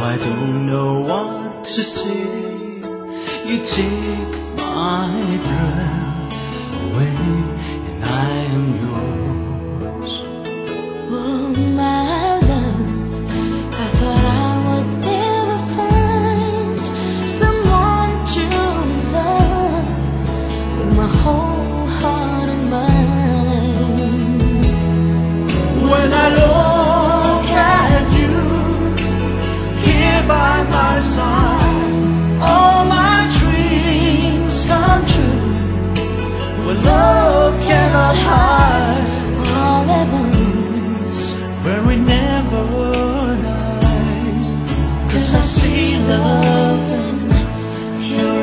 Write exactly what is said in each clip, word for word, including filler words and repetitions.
I don't know what to say. You take my breath away, and I am yours. Oh, my love, I thought I would never find someone to love with my whole heart and mind. When I look at you here by my side, all my dreams come true. Where love cannot hide, All at once, where it never dies. 'Cause I see love in your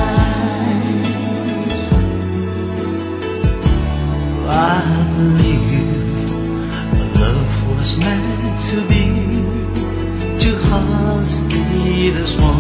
eyes. I believe love was meant to be. Two hearts beat as one.